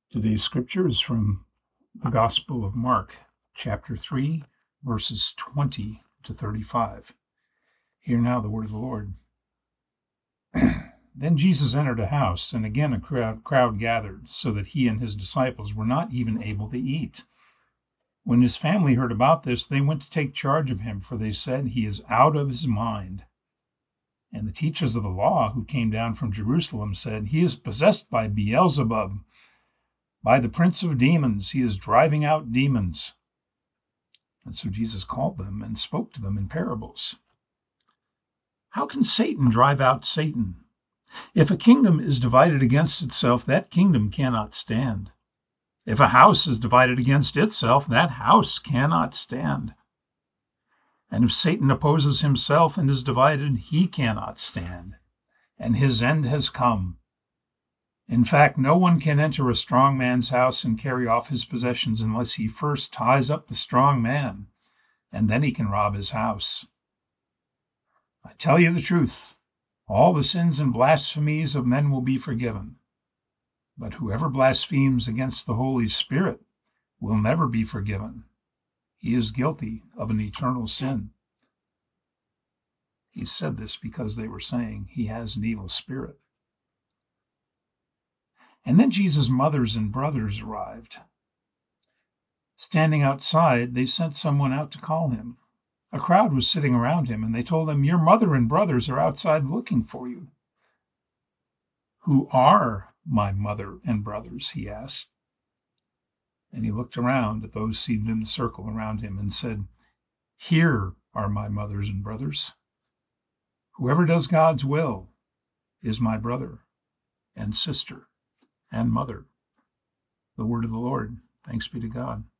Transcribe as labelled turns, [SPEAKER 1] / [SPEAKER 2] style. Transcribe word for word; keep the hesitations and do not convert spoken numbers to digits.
[SPEAKER 1] Today's scripture is from the Gospel of Mark, chapter three, verses twenty to thirty-five. Hear now the word of the Lord. Then Jesus entered a house, and again a crowd, crowd gathered, so that he and his disciples were not even able to eat. When his family heard about this, they went to take charge of him, for they said, "He is out of his mind." And the teachers of the law who came down from Jerusalem said, "He is possessed by Beelzebub. By the prince of demons, he is driving out demons." And so Jesus called them and spoke to them in parables. "How can Satan drive out Satan? If a kingdom is divided against itself, that kingdom cannot stand. If a house is divided against itself, that house cannot stand. And if Satan opposes himself and is divided, he cannot stand, and his end has come. In fact, no one can enter a strong man's house and carry off his possessions unless he first ties up the strong man, and then he can rob his house. I tell you the truth, all the sins and blasphemies of men will be forgiven. But whoever blasphemes against the Holy Spirit will never be forgiven. He is guilty of an eternal sin." He said this because they were saying he has an evil spirit. And then Jesus' mothers and brothers arrived. Standing outside, they sent someone out to call him. A crowd was sitting around him, and they told him, "Your mother and brothers are outside looking for you." "Who are my mother and brothers?" he asked. And he looked around at those seated in the circle around him and said, "Here are my mothers and brothers. Whoever does God's will is my brother and sister and mother." The word of the Lord. Thanks be to God.